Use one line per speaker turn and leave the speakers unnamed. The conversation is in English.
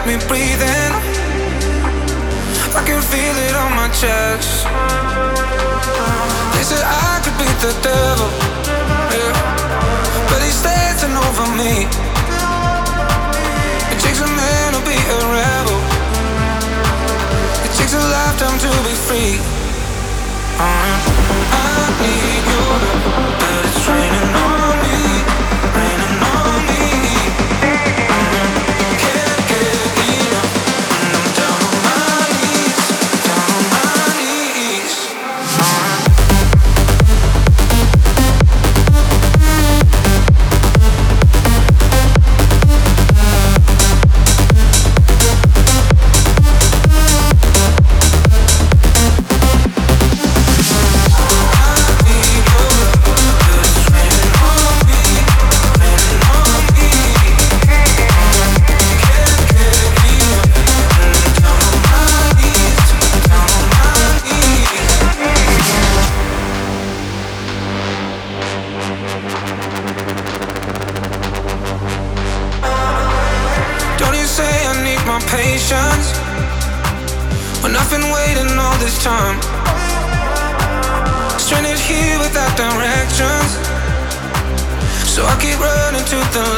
me breathing. I can feel it on my chest. They said I could beat the devil, yeah, but he's dancing over me. It takes a man to be a rebel. It takes a lifetime to be free. I need your love, but it's raining on me, raining on me. Can't get enough when I'm down on my knees, down on my knees. Patience when I've been waiting all this time, stranded here without directions, so I keep running to the